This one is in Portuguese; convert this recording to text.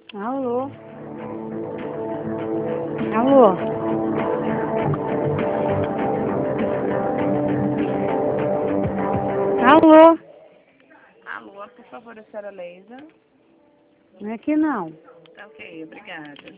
Alô? Alô? Alô? Alô, por favor, a senhora Leisa. Não é aqui não. Tá ok, obrigada.